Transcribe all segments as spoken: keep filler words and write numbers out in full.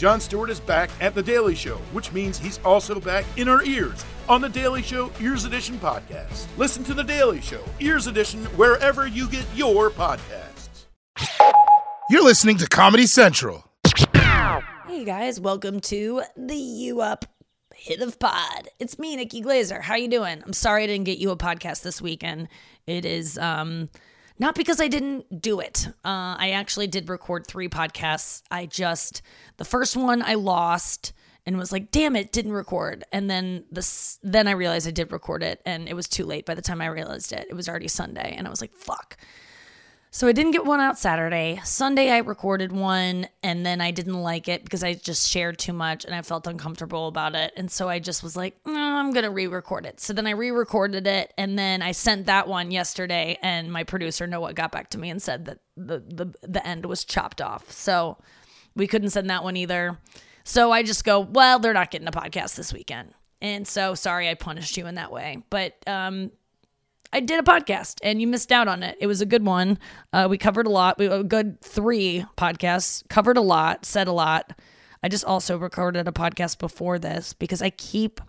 Jon Stewart is back at The Daily Show, which means he's also back in our ears on The Daily Show Ears Edition podcast. Listen to The Daily Show Ears Edition wherever you get your podcasts. You're listening to Comedy Central. Hey guys, welcome to the U Up Hit of Pod. It's me, Nikki Glazer. How you doing? I'm sorry I didn't get you a podcast this weekend. It is um not because I didn't do it. Uh, I actually did record three podcasts. I just, the first one I lost and was like, damn it, didn't record. And then this, then I realized I did record it and it was too late by the time I realized it. It was already Sunday and I was like, fuck. So I didn't get one out Saturday. Sunday I recorded one and then I didn't like it because I just shared too much and I felt uncomfortable about it. And so I just was like, mm, I'm going to re-record it. So then I re-recorded it and then I sent that one yesterday and my producer Noah got back to me and said that the, the, the end was chopped off. So we couldn't send that one either. So I just go, well, they're not getting a podcast this weekend. And so sorry I punished you in that way. But, um, I did a podcast and you missed out on it. It was a good one. Uh, we covered a lot. We a good three podcasts, covered a lot, said a lot. I just also recorded a podcast before this because I keep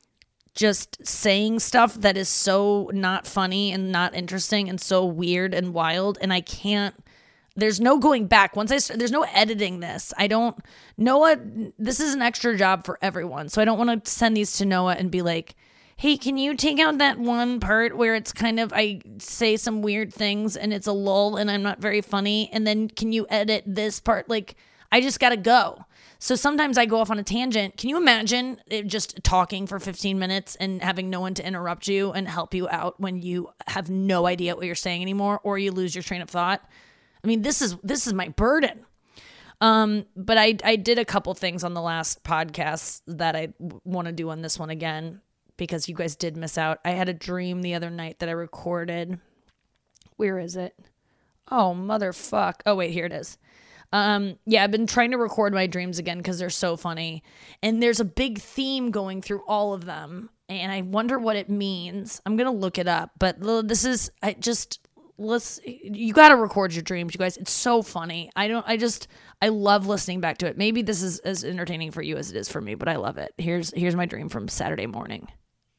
just saying stuff that is so not funny and not interesting and so weird and wild. And I can't, there's no going back. Once I start, there's no editing this. I don't, Noah, this is an extra job for everyone. So I don't want to send these to Noah and be like, hey, can you take out that one part where it's kind of, I say some weird things and it's a lull and I'm not very funny. And then can you edit this part? Like, I just got to go. So sometimes I go off on a tangent. Can you imagine it just talking for fifteen minutes and having no one to interrupt you and help you out when you have no idea what you're saying anymore or you lose your train of thought? I mean, this is, this is my burden. Um, but I, I did a couple things on the last podcast that I w- want to do on this one again, because you guys did miss out. I had a dream the other night that I recorded. Where is it? Oh, motherfuck. Oh, wait, here it is. Um, yeah, I've been trying to record my dreams again because they're so funny. And there's a big theme going through all of them. And I wonder what it means. I'm going to look it up. But this is, I just, let's, you got to record your dreams, you guys. It's so funny. I don't, I just, I love listening back to it. Maybe this is as entertaining for you as it is for me, but I love it. Here's, here's my dream from Saturday morning.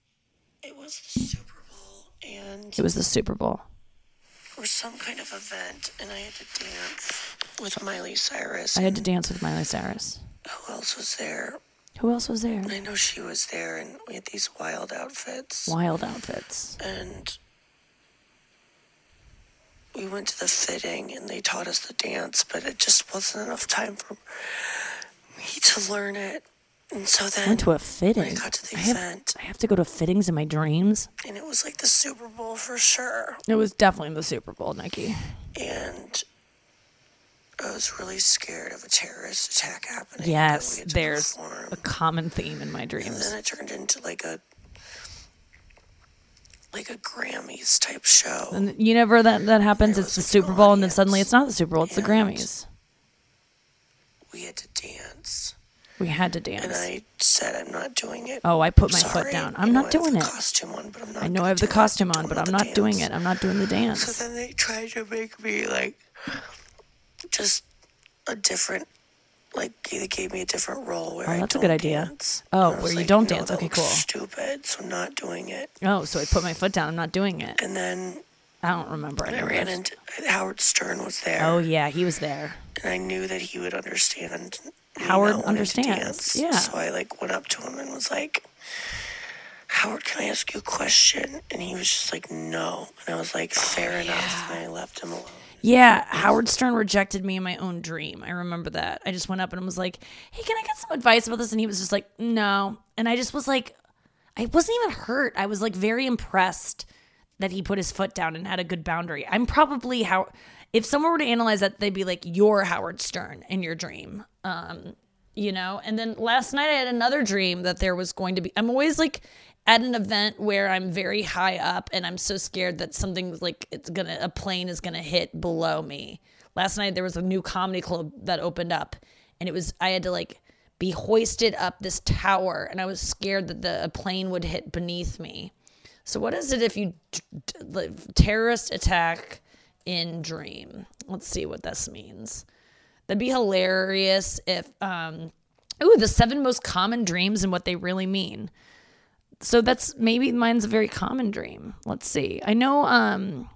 It was the Super Bowl, and It was the Super Bowl. or some kind of event, and I had to dance with Miley Cyrus. I had to dance with Miley Cyrus. Who else was there? Who else was there? I know she was there, and we had these wild outfits. Wild outfits. And we went to the fitting, and they taught us the dance, but it just wasn't enough time for me to learn it. And so then Went to a fitting. when I got to the I have, event, I have to go to fittings in my dreams. and it was like the Super Bowl for sure. It was definitely the Super Bowl, Nikki. And I was really scared of a terrorist attack happening. but Yes, we had to there's perform. a common theme in my And dreams. then it turned into like a like a Grammys type show. And you never that that happens. There It's was the a Super Bowl, and then audience, suddenly it's not the Super Bowl. It's the and Grammys. We had to dance. We had to And dance. I said I'm not doing it. Oh, I put my Sorry. foot down. I I'm know not I have doing the it. costume on, but I'm not I know gonna I have the do it. costume on, Don't but know I'm the not doing dance. it. I'm not doing the So dance. then they tried to make me like just a different, like they gave me a different role where Oh, I that's a don't good idea. dance. Oh, And I where was you like, don't no, dance. that Okay, looks cool. Stupid, so not doing it. Oh, so I put my foot down. I'm not doing it. And then I don't remember I any of ran this. into Howard Stern was there. Oh yeah, he was there. And I knew that he would understand. me Howard not wanting to understands, dance. yeah. So I like went up to him and was like, Howard, can I ask you a question? And he was just like, no. And I was like, fair Oh, enough. And I left him alone. Yeah, Howard Stern rejected me in my own dream. I remember that. I just went up and was like, hey, can I get some advice about this? And he was just like, no. And I just was like, I wasn't even hurt. I was like very impressed that he put his foot down and had a good boundary. I'm probably how, if someone were to analyze that, they'd be like, you're Howard Stern in your dream. Um, you know? And then last night I had another dream that there was going to be, I'm always like at an event where I'm very high up and I'm so scared that something's like, it's gonna, a plane is gonna hit below me. Last night there was a new comedy club that opened up and it was, I had to like be hoisted up this tower and I was scared that the a plane would hit beneath me. So what is it if you t- t- like, terrorist attack in dream? Let's see what this means. That'd be hilarious if, um, ooh, the seven most common dreams and what they really mean. So that's, maybe mine's a very common dream. Let's see. I know, um,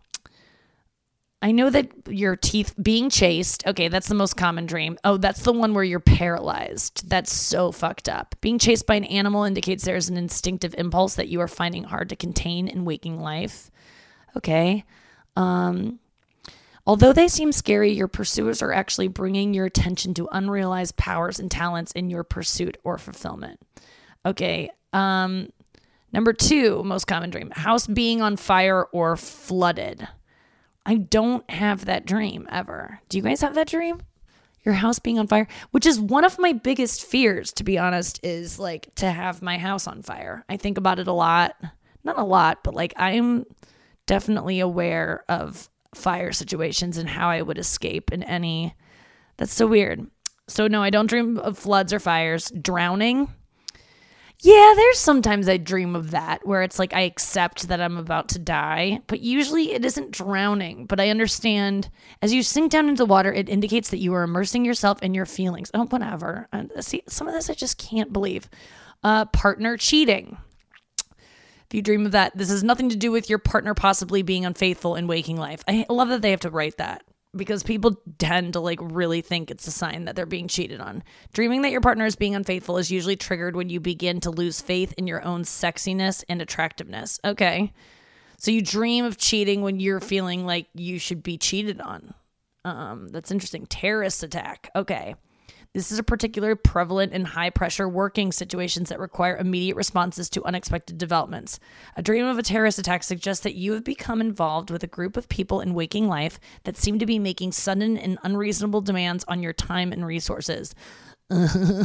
I know that your teeth being chased. Okay, that's the most common dream. Oh, that's the one where you're paralyzed. That's so fucked up. Being chased by an animal indicates there's an instinctive impulse that you are finding hard to contain in waking life. Okay. Um, although they seem scary, your pursuers are actually bringing your attention to unrealized powers and talents in your pursuit or fulfillment. Okay. Um, number two, most common dream, house being on fire or flooded. I don't have that dream ever. Do you guys have that dream? Your house being on fire, which is one of my biggest fears, to be honest, is like to have my house on fire. I think about it a lot. Not a lot, but like I'm definitely aware of fire situations and how I would escape in any. That's so weird. So no, I don't dream of floods or fires. Drowning. Yeah, there's sometimes I dream of that where it's like I accept that I'm about to die, but usually it isn't drowning. But I understand as you sink down into the water, it indicates that you are immersing yourself in your feelings. Oh, whatever. Uh, see, some of this I just can't believe. Uh, partner cheating. If you dream of that, this has nothing to do with your partner possibly being unfaithful in waking life. I love that they have to write that, because people tend to like really think it's a sign that they're being cheated on. Dreaming that your partner is being unfaithful is usually triggered when you begin to lose faith in your own sexiness and attractiveness. Okay. So you dream of cheating when you're feeling like you should be cheated on. Um, that's interesting. Terrorist attack. Okay. This is a particularly prevalent in high-pressure working situations that require immediate responses to unexpected developments. A dream of a terrorist attack suggests that you have become involved with a group of people in waking life that seem to be making sudden and unreasonable demands on your time and resources. Hit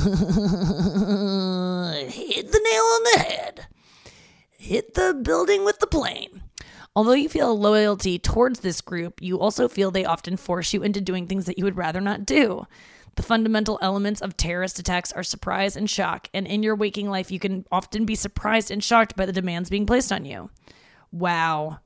the nail on the head. Hit the building with the plane. Although you feel loyalty towards this group, you also feel they often force you into doing things that you would rather not do. The fundamental elements of terrorist attacks are surprise and shock, and in your waking life, you can often be surprised and shocked by the demands being placed on you. Wow.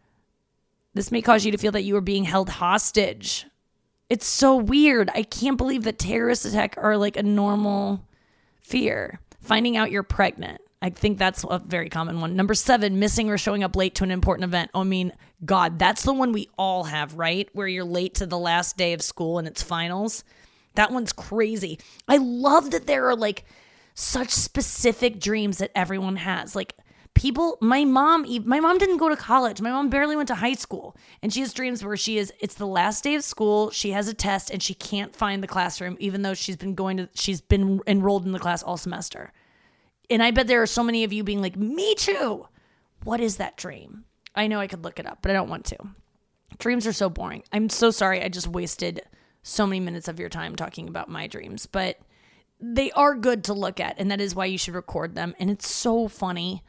This may cause you to feel that you are being held hostage. It's so weird. I can't believe that terrorist attacks are like a normal fear. Finding out you're pregnant. I think that's a very common one. Number seven, missing or showing up late to an important event. I mean, God, that's the one we all have, right? Where you're late to the last day of school and it's finals. That one's crazy. I love that there are like such specific dreams that everyone has. Like people, my mom, my mom didn't go to college. My mom barely went to high school. And she has dreams where she is, it's the last day of school. She has a test and she can't find the classroom, even though she's been going to, she's been enrolled in the class all semester. And I bet there are so many of you being like, me too. What is that dream? I know I could look it up, but I don't want to. Dreams are so boring. I'm so sorry. I just wasted so many minutes of your time talking about my dreams, but they are good to look at, and that is why you should record them. And it's so funny.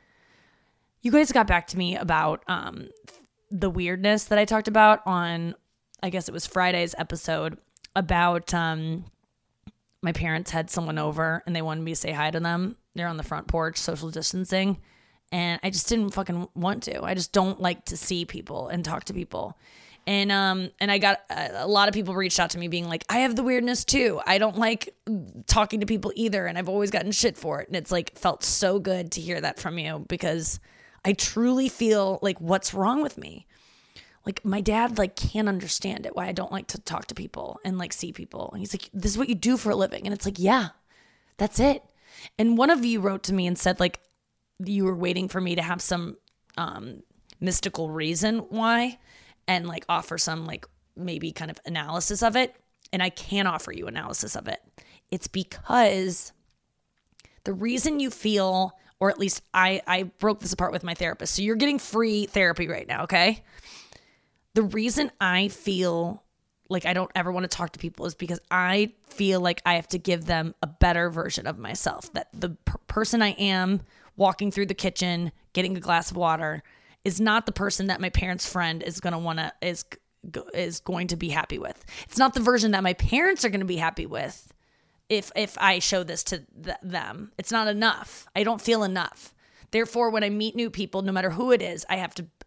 You guys got back to me about um, the weirdness that I talked about on, I guess it was Friday's episode, about um, my parents had someone over and they wanted me to say hi to them. They're on the front porch, social distancing, and I just didn't fucking want to. I just don't like to see people and talk to people. And um and I got a, a lot of people reached out to me being like, I have the weirdness too. I don't like talking to people either, and I've always gotten shit for it. And it's like felt so good to hear that from you, because I truly feel like, what's wrong with me? Like my dad like can't understand it, why I don't like to talk to people and like see people. And he's like, this is what you do for a living. And it's like, yeah, that's it. And one of you wrote to me and said like you were waiting for me to have some um mystical reason why, and like offer some like maybe kind of analysis of it. And I can't offer you analysis of it. It's because the reason you feel, or at least I, I broke this apart with my therapist. So you're getting free therapy right now, okay? The reason I feel like I don't ever want to talk to people is because I feel like I have to give them a better version of myself. That the per- person I am walking through the kitchen, getting a glass of water, is not the person that my parents' friend is going to want to, is, is going to be happy with. It's not the version that my parents are going to be happy with if, if I show this to th- them. It's not enough. I don't feel enough. Therefore, when I meet new people, no matter who it is, I have to,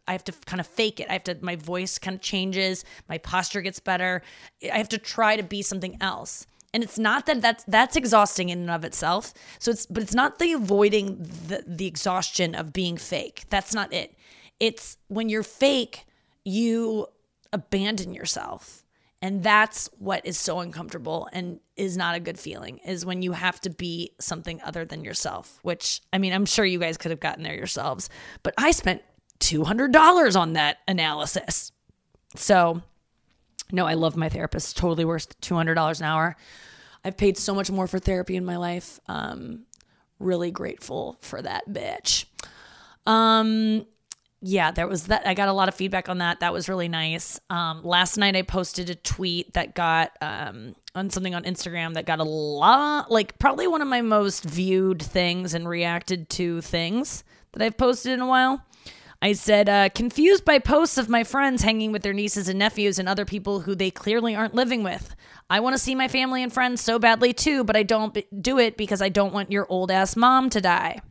I have to kind of fake it. I have to, my voice kind of changes. My posture gets better. I have to try to be something else. And it's not that that's, that's exhausting in and of itself. So it's, but it's not the avoiding the, the exhaustion of being fake. That's not it. It's when you're fake, you abandon yourself. And that's what is so uncomfortable and is not a good feeling, is when you have to be something other than yourself, which, I mean, I'm sure you guys could have gotten there yourselves, but I spent two hundred dollars on that analysis. So, no, I love my therapist. Totally worth two hundred dollars an hour. I've paid so much more for therapy in my life. Um, really grateful for that bitch. Um... Yeah, there was that. I got a lot of feedback on that. That was really nice. Um, last night I posted a tweet that got um, on something on Instagram that got a lot, like probably one of my most viewed things and reacted to things that I've posted in a while. I said, uh, confused by posts of my friends hanging with their nieces and nephews and other people who they clearly aren't living with. I want to see my family and friends so badly too, but I don't do it because I don't want your old ass mom to die.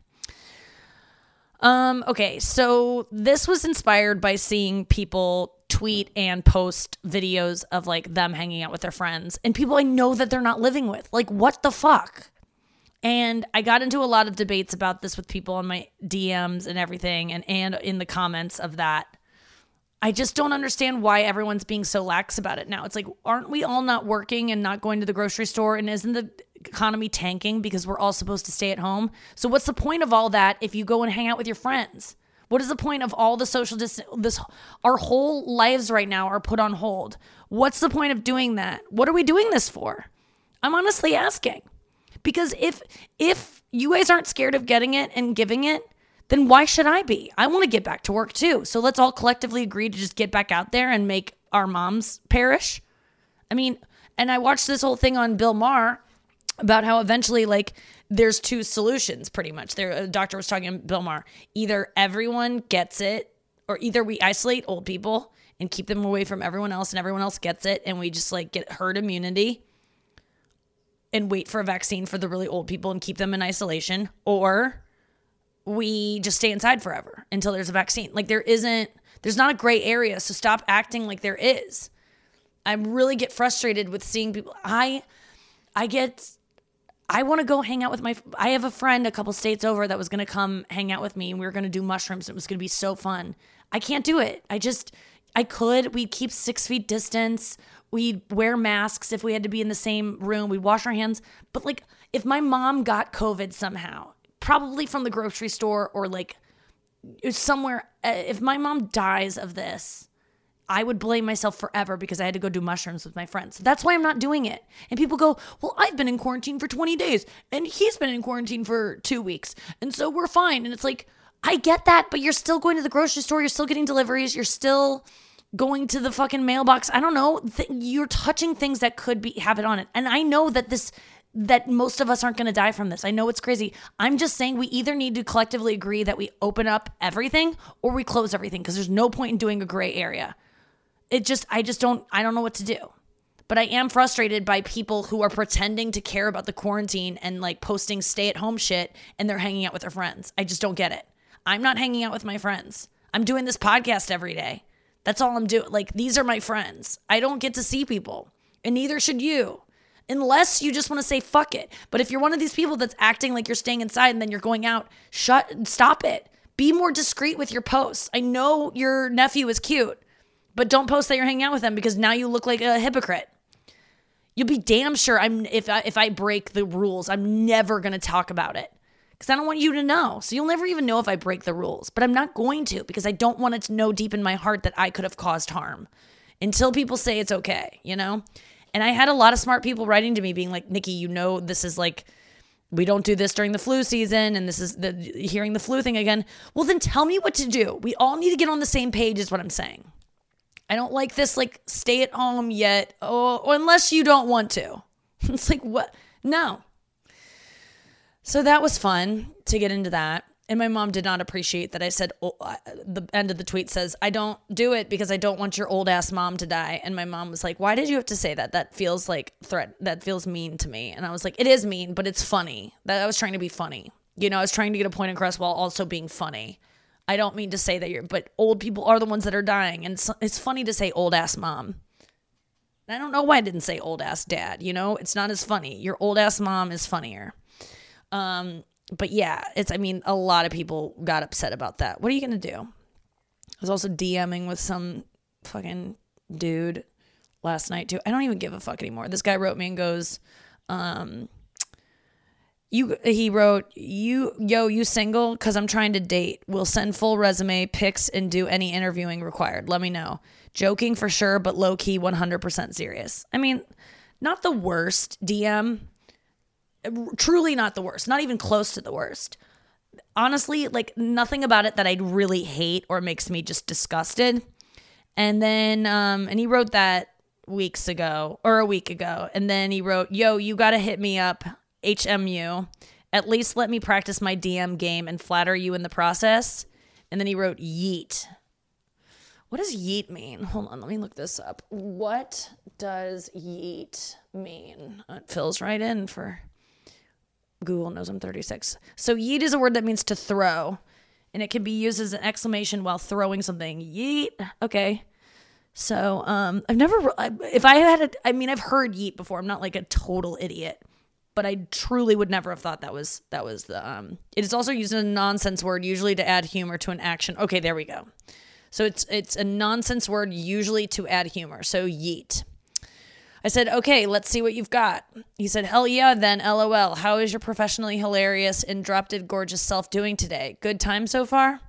Um, okay, so this was inspired by seeing people tweet and post videos of like them hanging out with their friends and people I know that they're not living with. Like, what the fuck? And I got into a lot of debates about this with people on my D Ms and everything, and, and in the comments of that. I just don't understand why everyone's being so lax about it now. It's like, aren't we all not working and not going to the grocery store? And isn't the economy tanking because we're all supposed to stay at home? So what's the point of all that if you go and hang out with your friends? What is the point of all the social distance? This, our whole lives right now are put on hold. What's the point of doing that? What are we doing this for? I'm honestly asking. Because if if you guys aren't scared of getting it and giving it, then why should I be? I want to get back to work too. So let's all collectively agree to just get back out there and make our moms perish. I mean, and I watched this whole thing on Bill Maher about how eventually, like, there's two solutions pretty much. There, a doctor was talking to Bill Maher. Either everyone gets it, or either we isolate old people and keep them away from everyone else and everyone else gets it and we just like get herd immunity and wait for a vaccine for the really old people and keep them in isolation, or we just stay inside forever until there's a vaccine. Like, there isn't, there's not a gray area. So stop acting like there is. I really get frustrated with seeing people. I, I get, I want to go hang out with my, I have a friend a couple states over that was going to come hang out with me and we were going to do mushrooms. It was going to be so fun. I can't do it. I just, I could, we'd keep six feet distance. We'd wear masks if we had to be in the same room. We'd wash our hands. But like, if my mom got COVID somehow, probably from the grocery store or like somewhere, if my mom dies of this, I would blame myself forever because I had to go do mushrooms with my friends. That's why I'm not doing it. And people go, well, I've been in quarantine for twenty days and he's been in quarantine for two weeks. And so we're fine. And it's like, I get that, but you're still going to the grocery store. You're still getting deliveries. You're still going to the fucking mailbox. I don't know. Th- you're touching things that could be have it on it. And I know that this, that most of us aren't going to die from this. I know it's crazy. I'm just saying we either need to collectively agree that we open up everything or we close everything, because there's no point in doing a gray area. It just, I just don't, I don't know what to do. But I am frustrated by people who are pretending to care about the quarantine and like posting stay at home shit and they're hanging out with their friends. I just don't get it. I'm not hanging out with my friends. I'm doing this podcast every day. That's all I'm doing. Like, these are my friends. I don't get to see people, and neither should you, unless you just want to say fuck it. But if you're one of these people that's acting like you're staying inside and then you're going out, shut, stop it. Be more discreet with your posts. I know your nephew is cute, but don't post that you're hanging out with them, because now you look like a hypocrite. You'll be damn sure I'm if I, if I break the rules, I'm never going to talk about it, because I don't want you to know. So you'll never even know if I break the rules. But I'm not going to, because I don't want it to know deep in my heart that I could have caused harm until people say it's okay, you know? And I had a lot of smart people writing to me being like, Nikki, you know, this is like, we don't do this during the flu season, and this is the hearing the flu thing again. Well, then tell me what to do. We all need to get on the same page is what I'm saying. I don't like this, like, stay at home yet, oh, unless you don't want to. It's like, what? No. So that was fun to get into that. And my mom did not appreciate that I said, oh, the end of the tweet says, I don't do it because I don't want your old ass mom to die. And my mom was like, why did you have to say that? That feels like threat. That feels mean to me. And I was like, it is mean, but it's funny. That I was trying to be funny. You know, I was trying to get a point across while also being funny. I don't mean to say that you're, but old people are the ones that are dying. And it's, it's funny to say old ass mom. I don't know why I didn't say old ass dad. You know, it's not as funny. Your old ass mom is funnier. Um, but yeah, it's, I mean, a lot of people got upset about that. What are you going to do? I was also DMing with some fucking dude last night too. I don't even give a fuck anymore. This guy wrote me and goes, um, you, he wrote, you, yo, you single? Cause I'm trying to date. We'll send full resume, pics, and do any interviewing required. Let me know. Joking for sure, but low key one hundred percent serious. I mean, not the worst D M. Truly not the worst. Not even close to the worst. Honestly, like nothing about it that I really hate or makes me just disgusted. And then, um, and he wrote that weeks ago or a week ago. And then he wrote, yo, you got to hit me up, H M U. At least let me practice my D M game and flatter you in the process. And then he wrote, yeet. What does yeet mean? Hold on, let me look this up. What does yeet mean? It fills right in for Google knows I'm thirty-six. So yeet is a word that means to throw, and it can be used as an exclamation while throwing something. Yeet. Okay. So um, I've never, if I had, a, I mean, I've heard yeet before. I'm not like a total idiot, but I truly would never have thought that was, that was the, um, it is also used as a nonsense word, usually to add humor to an action. Okay, there we go. So it's it's a nonsense word, usually to add humor. So yeet. I said, okay, let's see what you've got. He said, hell yeah, then LOL. How is your professionally hilarious and drop dead gorgeous self doing today? Good time so far?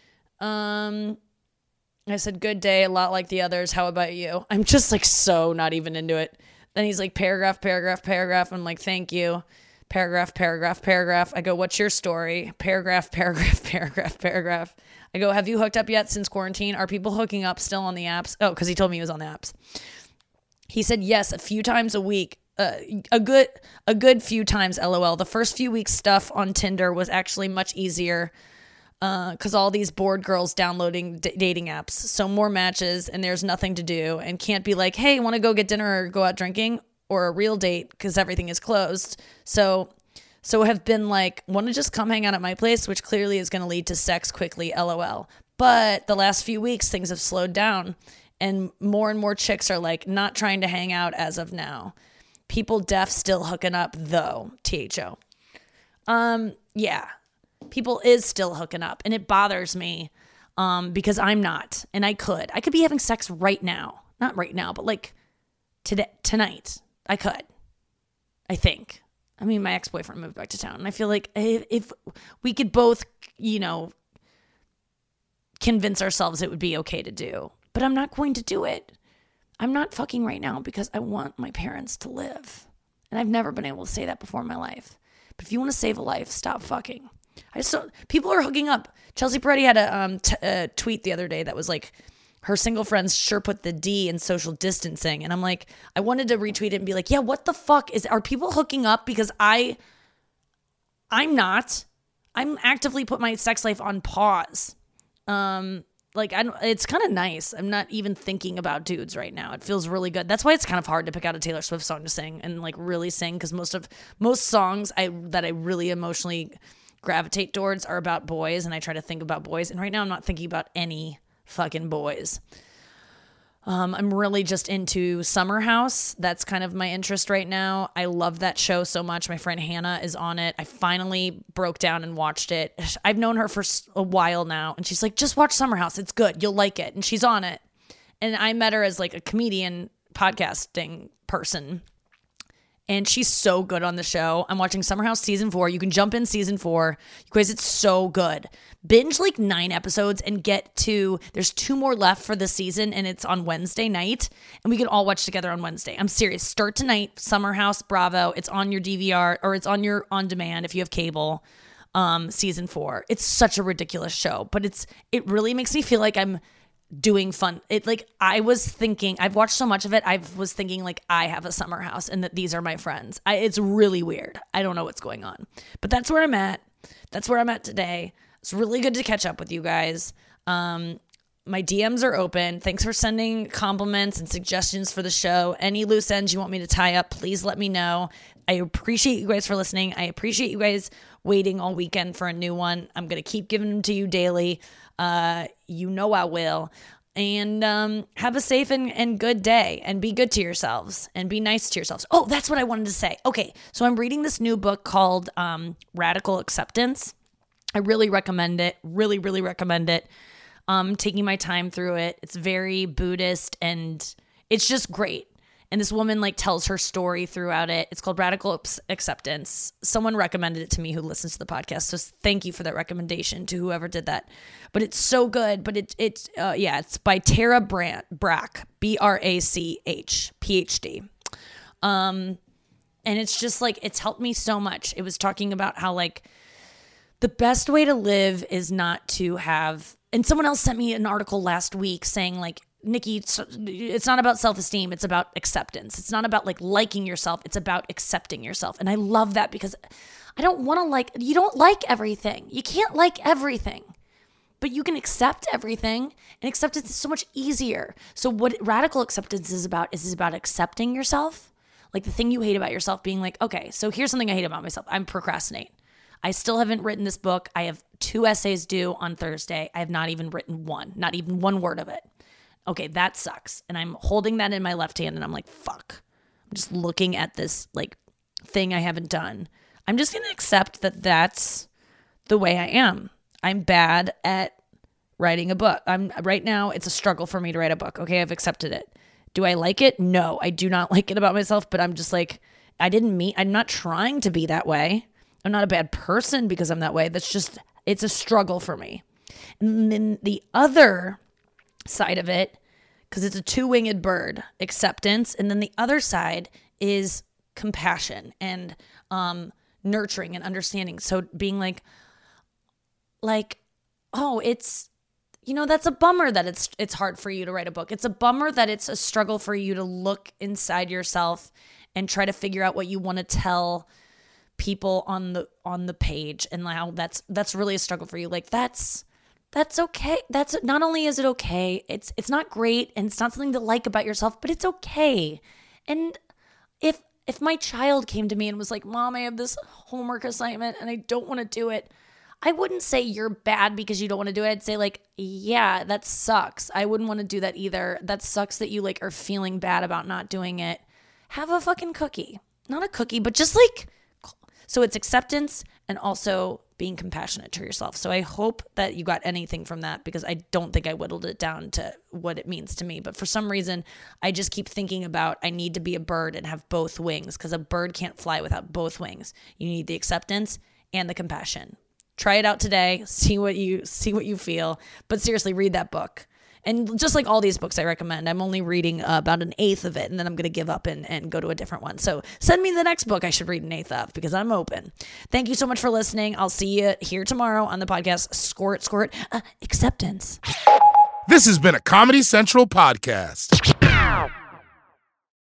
Um, I said, good day, a lot like the others. How about you? I'm just like so not even into it. Then he's like, paragraph, paragraph, paragraph. I'm like, thank you. Paragraph, paragraph, paragraph. I go, what's your story? Paragraph, paragraph, paragraph, paragraph. I go, have you hooked up yet since quarantine? Are people hooking up still on the apps? Oh, because he told me he was on the apps. He said, yes, a few times a week. Uh, a good a good few times, LOL. The first few weeks stuff on Tinder was actually much easier because uh, all these bored girls downloading d- dating apps. So more matches and there's nothing to do and can't be like, hey, want to go get dinner or go out drinking or a real date because everything is closed. So... So have been like, want to just come hang out at my place, which clearly is going to lead to sex quickly, LOL. But the last few weeks, things have slowed down. And more and more chicks are like, not trying to hang out as of now. People def still hooking up, though, T H O. Um, yeah. People is still hooking up. And it bothers me um, because I'm not. And I could. I could be having sex right now. Not right now, but like today, tonight. I could. I think. I mean, my ex-boyfriend moved back to town, and I feel like if, if we could both, you know, convince ourselves it would be okay to do, but I'm not going to do it. I'm not fucking right now because I want my parents to live, and I've never been able to say that before in my life. But if you want to save a life, stop fucking. I just don't, people are hooking up. Chelsea Peretti had a, um, t- a tweet the other day that was like, her single friends sure put the D in social distancing. And I'm like, I wanted to retweet it and be like, yeah, what the fuck is, are people hooking up? Because I, I'm not, I'm actively put my sex life on pause. Um, like I don't, it's kind of nice. I'm not even thinking about dudes right now. It feels really good. That's why it's kind of hard to pick out a Taylor Swift song to sing and like really sing. Cause most of, most songs I, that I really emotionally gravitate towards are about boys. And I try to think about boys. And right now I'm not thinking about any fucking boys. Um, I'm really just into Summer House. That's kind of my interest right now. I love that show so much. My friend Hannah is on it. I finally broke down and watched it. I've known her for a while now, and she's like, just watch Summer House. It's good. You'll like it. And she's on it. And I met her as like a comedian podcasting person. And she's so good on the show. I'm watching Summer House season four. You can jump in season four. You guys, it's so good. Binge like nine episodes and get to, there's two more left for the season and it's on Wednesday night. And we can all watch together on Wednesday. I'm serious. Start tonight, Summer House, Bravo. It's on your D V R or it's on your on demand if you have cable. Um, season four. It's such a ridiculous show, but it's it really makes me feel like I'm doing fun. It like I was thinking, I've watched so much of it. I was thinking like I have a summer house and that these are my friends. I, it's really weird. I don't know what's going on, but that's where I'm at. That's where I'm at today. It's really good to catch up with you guys. Um, my D Ms are open. Thanks for sending compliments and suggestions for the show. Any loose ends you want me to tie up, please let me know. I appreciate you guys for listening. I appreciate you guys waiting all weekend for a new one. I'm going to keep giving them to you daily. Uh, you know I will. And um, have a safe and, and good day, and be good to yourselves and be nice to yourselves. Oh, that's what I wanted to say. Okay, so I'm reading this new book called um, Radical Acceptance. I really recommend it. Really, really recommend it. Um, taking my time through it. It's very Buddhist and it's just great. And this woman like tells her story throughout it. It's called Radical Acceptance. Someone recommended it to me who listens to the podcast. So thank you for that recommendation to whoever did that. But it's so good. But it, it's, uh, yeah, it's by Tara Brach, Brach, B R A C H, P H D. Um, and it's just like, it's helped me so much. It was talking about how like the best way to live is not to have, and someone else sent me an article last week saying like, Nikki, it's not about self-esteem. It's about acceptance. It's not about like liking yourself. It's about accepting yourself. And I love that because I don't want to like, you don't like everything. You can't like everything, but you can accept everything, and acceptance is so much easier. So what radical acceptance is about is, is about accepting yourself. Like the thing you hate about yourself being like, okay, so here's something I hate about myself. I'm procrastinate. I still haven't written this book. I have two essays due on Thursday. I have not even written one, not even one word of it. Okay, that sucks. And I'm holding that in my left hand and I'm like, fuck. I'm just looking at this like thing I haven't done. I'm just going to accept that that's the way I am. I'm bad at writing a book. I'm right now, it's a struggle for me to write a book. Okay, I've accepted it. Do I like it? No, I do not like it about myself, but I'm just like, I didn't mean, I'm not trying to be that way. I'm not a bad person because I'm that way. That's just, it's a struggle for me. And then the other side of it, because it's a two-winged bird, acceptance, and then the other side is compassion and um, nurturing and understanding. So being like, like, oh, it's, you know, that's a bummer that it's it's hard for you to write a book. It's a bummer that it's a struggle for you to look inside yourself and try to figure out what you want to tell people on the on the page, and how that's that's really a struggle for you. Like that's that's okay. That's not only is it okay, it's it's not great and it's not something to like about yourself, but it's okay. And if if my child came to me and was like, "Mom, I have this homework assignment and I don't want to do it," I wouldn't say you're bad because you don't want to do it. I'd say like, yeah, that sucks. I wouldn't want to do that either. That sucks that you like are feeling bad about not doing it. Have a fucking cookie. Not a cookie, but just like, so it's acceptance and also being compassionate to yourself. So I hope that you got anything from that, because I don't think I whittled it down to what it means to me. But for some reason, I just keep thinking about I need to be a bird and have both wings, because a bird can't fly without both wings. You need the acceptance and the compassion. Try it out today. See what you see what you feel. But seriously, read that book. And just like all these books I recommend, I'm only reading uh, about an eighth of it, and then I'm going to give up and, and go to a different one. So send me the next book I should read an eighth of, because I'm open. Thank you so much for listening. I'll see you here tomorrow on the podcast Squirt, Squirt, uh, Acceptance. This has been a Comedy Central podcast.